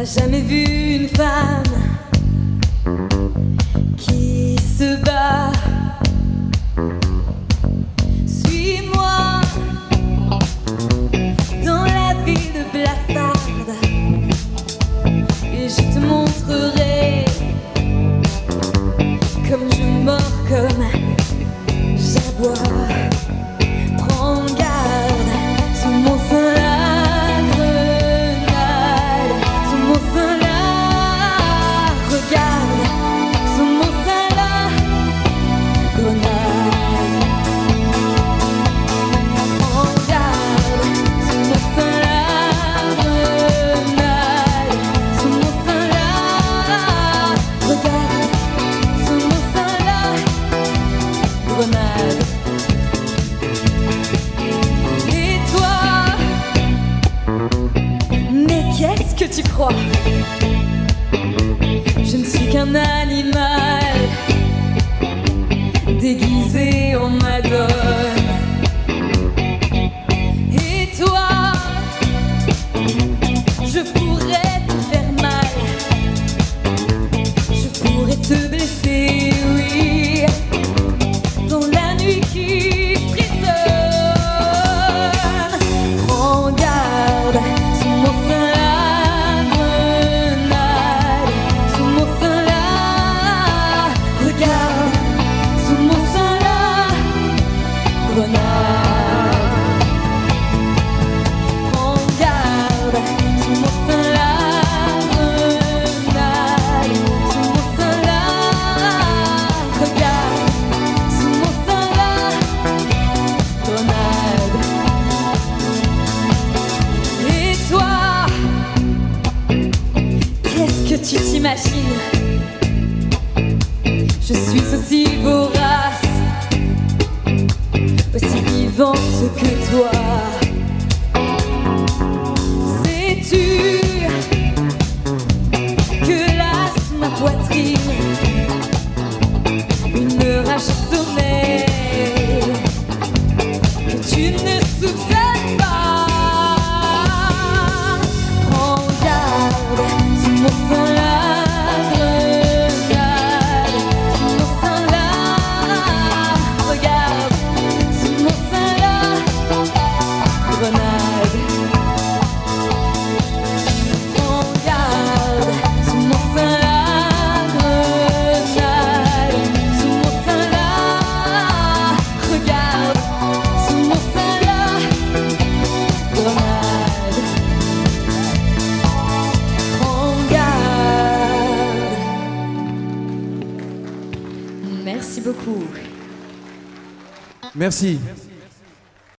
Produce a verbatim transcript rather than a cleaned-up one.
T'as jamais vu une femme qui se bat? Suis-moi dans la ville de Blafarde et je te montrerai comme je mords, comme j'aboie. Prends garde, sous mon sein la grenade, sous mon sein la regarde, sous mon sein la grenade. Prends garde, sous mon sein la grenade, sous mon sein la regarde, sous mon sein la grenade. Qu'est-ce que tu crois? Je ne suis qu'un animal déguisé en madone. Et toi, je pourrais te faire mal, je pourrais te blesser, oui, dans la nuit qui frissonne. Prends garde, sous mon sein tu t'imagines, je suis aussi vorace, aussi vivante que toi. Sais-tu que lasse ma poitrine une rage sommeil que tu ne soupçonnes pas? Prends garde, sous mon sein la grenade, sous mon sein la regarde, sous mon sein la grenade. Prends garde, sous mon sein la grenade, sous mon sein la regarde, sous mon sein la grenade. Prends garde. Merci beaucoup. Merci.